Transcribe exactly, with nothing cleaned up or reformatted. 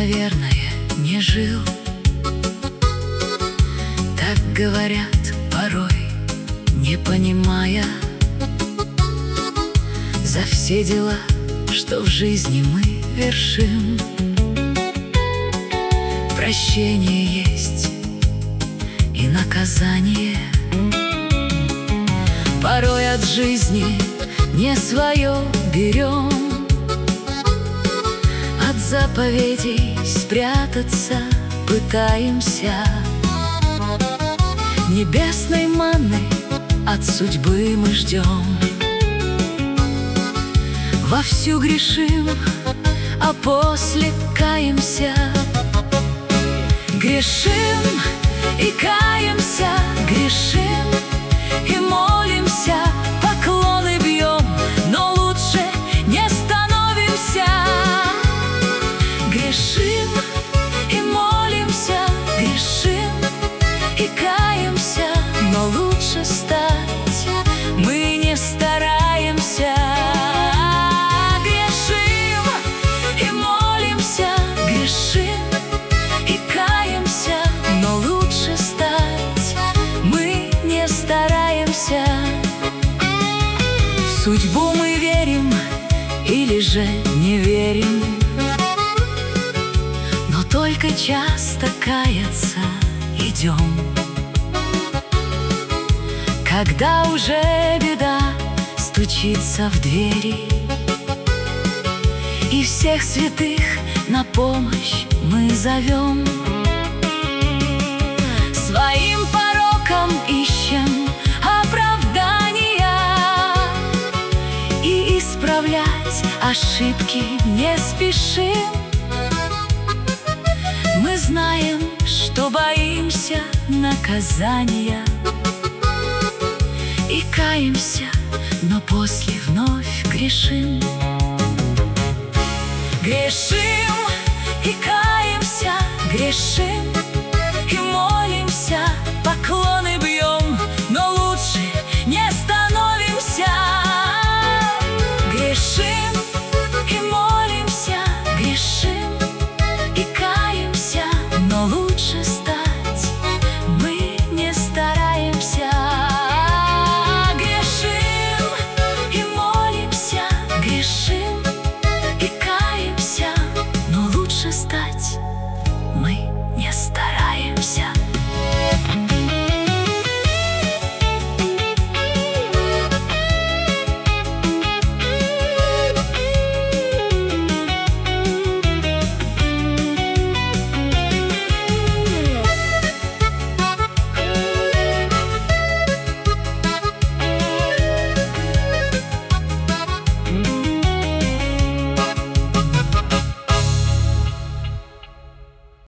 наверное, не жил. Так говорят порой, не понимая за все дела, что в жизни мы вершим. Прощение есть и наказание. Порой от жизни не свое берем, от заповедей спрятаться пытаемся. Небесной манны от судьбы мы ждем. Вовсю грешим, а после каемся. Грешим и каемся, грешим и молимся, поклоны бьем, но лучше не становимся. Грешим и молимся, грешим и каемся, но лучше стать мы не стараемся. Грешим и молимся, грешим и каемся, но лучше стать мы не стараемся. В судьбу мы верим или же не верим, но только часто каяться идем. Когда уже беда стучится в двери, и всех святых на помощь мы зовем. Своим порокам ищем оправдания, и исправлять ошибки не спешим. Мы знаем, что боимся наказания, и каемся, но после вновь грешим. Грешим и каемся, грешим